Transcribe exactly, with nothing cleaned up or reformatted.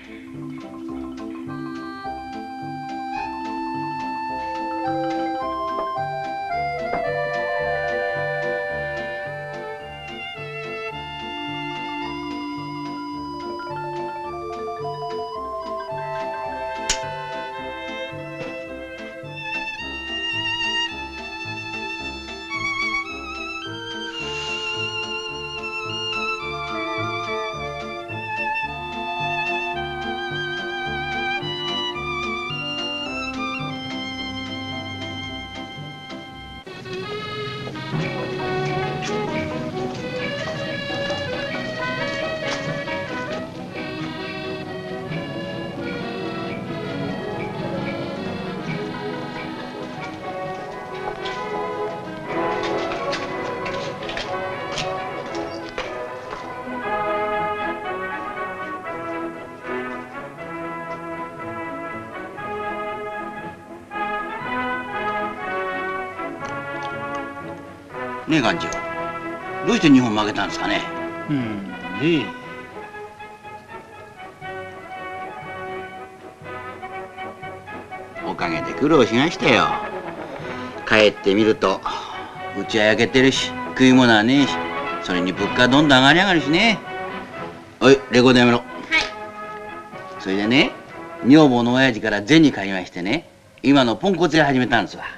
ねえ館長、どうして日本負けたんですかね。 うんねおかげで苦労しましたよ。帰ってみるとうちは焼けてるし食い物はねえし、それに物価どんどん上がり上がるしね。おいレコードやめろ。はい。それでね、女房の親父から銭借りましてね、今のポンコツ屋始めたんですわ。